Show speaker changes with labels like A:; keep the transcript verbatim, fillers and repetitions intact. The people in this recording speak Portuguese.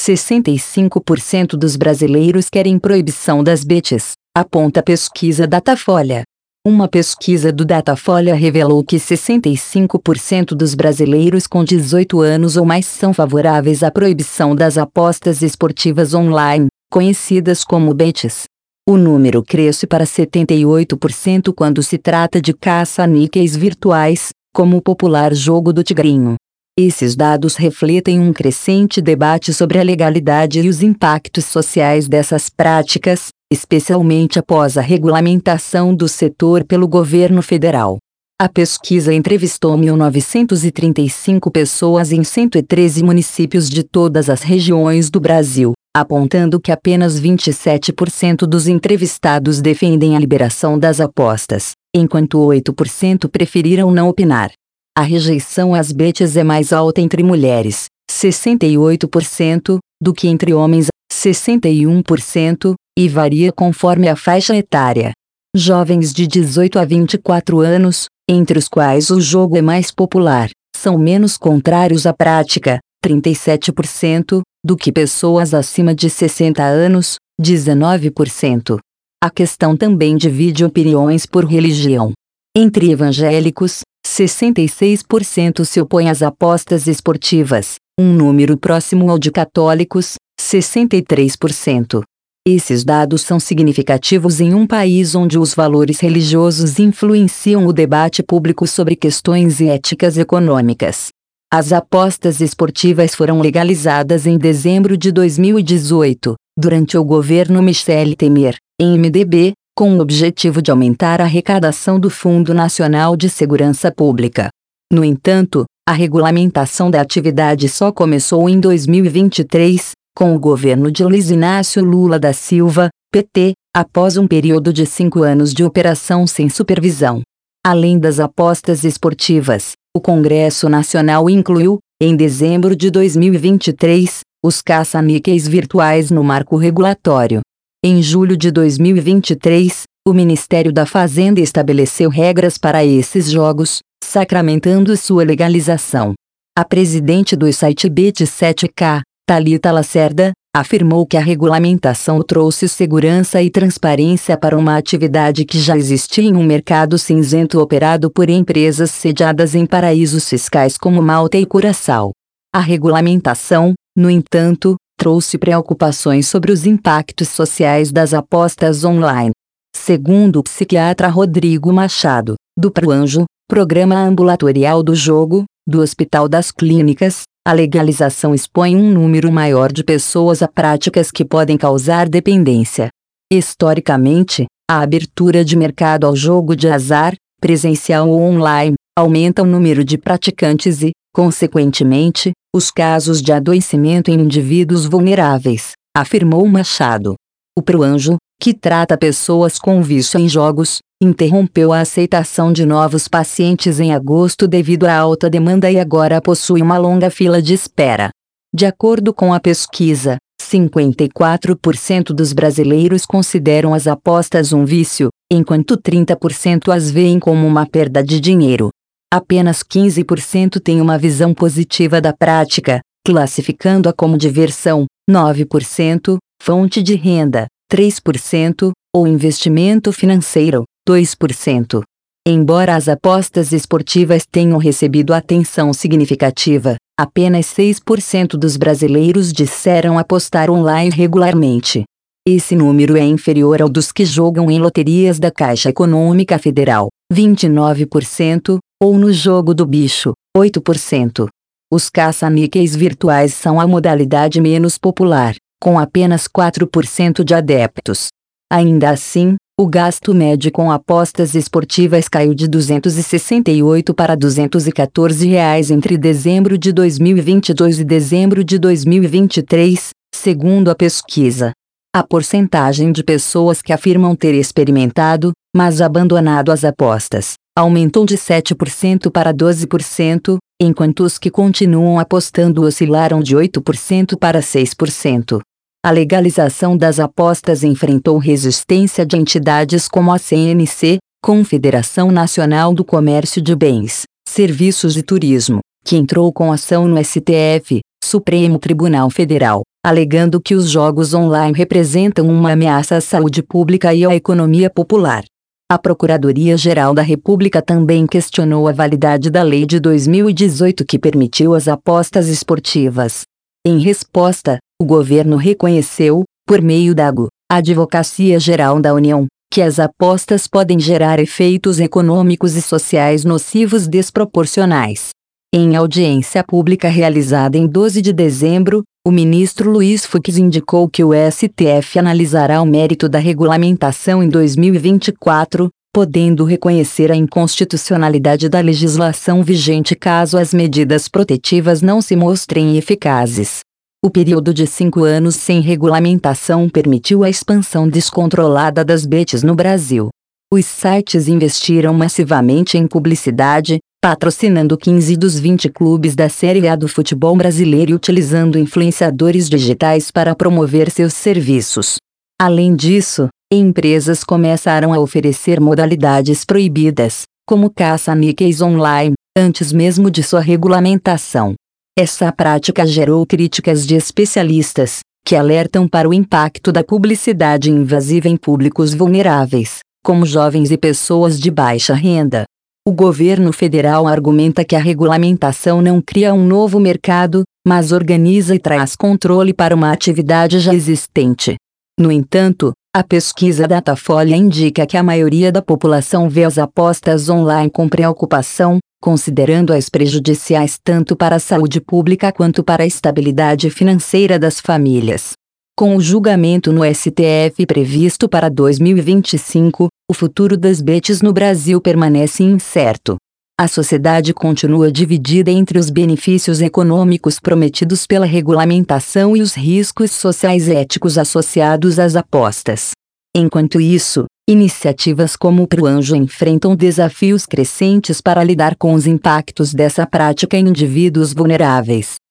A: sessenta e cinco por cento dos brasileiros querem proibição das bets, aponta a pesquisa Datafolha. Uma pesquisa do Datafolha revelou que sessenta e cinco por cento dos brasileiros com dezoito anos ou mais são favoráveis à proibição das apostas esportivas online, conhecidas como bets. O número cresce para setenta e oito por cento quando se trata de caça-níqueis virtuais, como o popular jogo do tigrinho. Esses dados refletem um crescente debate sobre a legalidade e os impactos sociais dessas práticas, especialmente após a regulamentação do setor pelo governo federal. A pesquisa entrevistou mil novecentas e trinta e cinco pessoas em cento e treze municípios de todas as regiões do Brasil, apontando que apenas vinte e sete por cento dos entrevistados defendem a liberação das apostas, enquanto oito por cento preferiram não opinar. A rejeição às bets é mais alta entre mulheres, sessenta e oito por cento, do que entre homens, sessenta e um por cento, e varia conforme a faixa etária. Jovens de dezoito a vinte e quatro anos, entre os quais o jogo é mais popular, são menos contrários à prática, trinta e sete por cento, do que pessoas acima de sessenta anos, dezenove por cento. A questão também divide opiniões por religião. Entre evangélicos, sessenta e seis por cento se opõem às apostas esportivas, um número próximo ao de católicos, sessenta e três por cento. Esses dados são significativos em um país onde os valores religiosos influenciam o debate público sobre questões éticas e econômicas. As apostas esportivas foram legalizadas em dezembro de dois mil e dezoito, durante o governo Michel Temer, em M D B, com o objetivo de aumentar a arrecadação do Fundo Nacional de Segurança Pública. No entanto, a regulamentação da atividade só começou em dois mil e vinte e três, com o governo de Luiz Inácio Lula da Silva, P T, após um período de cinco anos de operação sem supervisão. Além das apostas esportivas, o Congresso Nacional incluiu, em dezembro de dois mil e vinte e três, os caça-níqueis virtuais no marco regulatório. Em julho de dois mil e vinte e três, o Ministério da Fazenda estabeleceu regras para esses jogos, sacramentando sua legalização. A presidente do site Bet sete K, Thalita Lacerda, afirmou que a regulamentação trouxe segurança e transparência para uma atividade que já existia em um mercado cinzento operado por empresas sediadas em paraísos fiscais como Malta e Curaçao. A regulamentação, no entanto, trouxe preocupações sobre os impactos sociais das apostas online. Segundo o psiquiatra Rodrigo Machado, do ProAnjo, Programa Ambulatorial do Jogo, do Hospital das Clínicas, a legalização expõe um número maior de pessoas a práticas que podem causar dependência. Historicamente, a abertura de mercado ao jogo de azar, presencial ou online, aumenta o número de praticantes e, consequentemente, os casos de adoecimento em indivíduos vulneráveis, afirmou Machado. O ProAnjo, que trata pessoas com vício em jogos, interrompeu a aceitação de novos pacientes em agosto devido à alta demanda e agora possui uma longa fila de espera. De acordo com a pesquisa, cinquenta e quatro por cento dos brasileiros consideram as apostas um vício, enquanto trinta por cento as veem como uma perda de dinheiro. Apenas quinze por cento têm uma visão positiva da prática, classificando-a como diversão, nove por cento, fonte de renda, três por cento, ou investimento financeiro, dois por cento. Embora as apostas esportivas tenham recebido atenção significativa, apenas seis por cento dos brasileiros disseram apostar online regularmente. Esse número é inferior ao dos que jogam em loterias da Caixa Econômica Federal, vinte e nove por cento, ou no jogo do bicho, oito por cento. Os caça-níqueis virtuais são a modalidade menos popular, com apenas quatro por cento de adeptos. Ainda assim, o gasto médio com apostas esportivas caiu de duzentos e sessenta e oito para duzentos e quatorze reais entre dezembro de dois mil e vinte e dois e dezembro de dois mil e vinte e três, segundo a pesquisa. A porcentagem de pessoas que afirmam ter experimentado, mas abandonado as apostas, aumentou de sete por cento para doze por cento, enquanto os que continuam apostando oscilaram de oito por cento para seis por cento. A legalização das apostas enfrentou resistência de entidades como a C N C, Confederação Nacional do Comércio de Bens, Serviços e Turismo, que entrou com ação no S T F, Supremo Tribunal Federal, alegando que os jogos online representam uma ameaça à saúde pública e à economia popular. A Procuradoria-Geral da República também questionou a validade da lei de dois mil e dezoito que permitiu as apostas esportivas. Em resposta, o governo reconheceu, por meio da A G U, Advocacia Geral da União, que as apostas podem gerar efeitos econômicos e sociais nocivos desproporcionais. Em audiência pública realizada em doze de dezembro, o ministro Luiz Fux indicou que o S T F analisará o mérito da regulamentação em dois mil e vinte e quatro, podendo reconhecer a inconstitucionalidade da legislação vigente caso as medidas protetivas não se mostrem eficazes. O período de cinco anos sem regulamentação permitiu a expansão descontrolada das bets no Brasil. Os sites investiram massivamente em publicidade, patrocinando quinze dos vinte clubes da Série A do futebol brasileiro e utilizando influenciadores digitais para promover seus serviços. Além disso, empresas começaram a oferecer modalidades proibidas, como caça-níqueis online, antes mesmo de sua regulamentação. Essa prática gerou críticas de especialistas, que alertam para o impacto da publicidade invasiva em públicos vulneráveis, como jovens e pessoas de baixa renda. O governo federal argumenta que a regulamentação não cria um novo mercado, mas organiza e traz controle para uma atividade já existente. No entanto, a pesquisa Datafolha indica que a maioria da população vê as apostas online com preocupação, considerando-as prejudiciais tanto para a saúde pública quanto para a estabilidade financeira das famílias. Com o julgamento no S T F previsto para dois mil e vinte e cinco, o futuro das bets no Brasil permanece incerto. A sociedade continua dividida entre os benefícios econômicos prometidos pela regulamentação e os riscos sociais e éticos associados às apostas. Enquanto isso, iniciativas como o Proanjo enfrentam desafios crescentes para lidar com os impactos dessa prática em indivíduos vulneráveis.